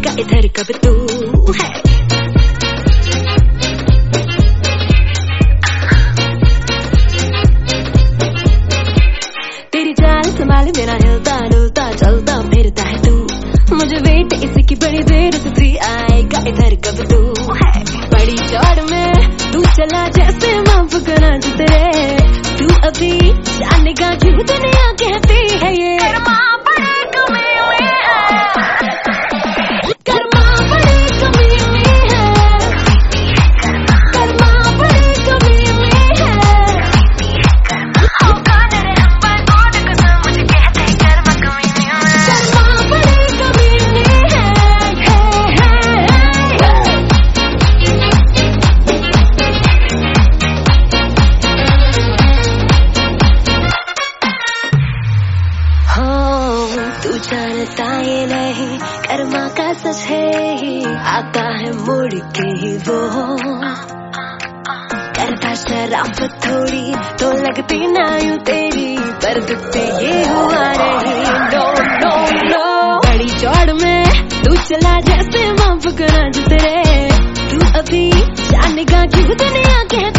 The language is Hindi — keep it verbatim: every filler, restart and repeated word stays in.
आएगा इधर कब तू है। तेरी चाल संभाल मेरा हिलता डुलता चलता फिरता है तू, मुझे वेट इसकी बड़ी देर से थी, आएगा इधर कब तू है। बड़ी चौड़ में तू चला जैसे माफ करा तेरे, तू अभी जानेगा क्यों दुनिया कहती है ये कर्मा बड़े कमी में है, कर्मा बड़े कमी में है, कर्मा बड़े कमी में है। औकात है अब्बा गॉड कसम मुझे कहते कर्मा कमी में है, कर्मा बड़े कमी में है, तू जानता ये नहीं कर्मा का सच है ही, आता है मुड़ के ही वो, करता शराफत थोड़ी तो लगती ना यूं तेरी, पर दुख पे ये हुआ रही। नो नो नो बड़ी चौड़ में तू चला जैसे माफ करा तेरे, तू अभी जानेगा क्यों दुनिया कहती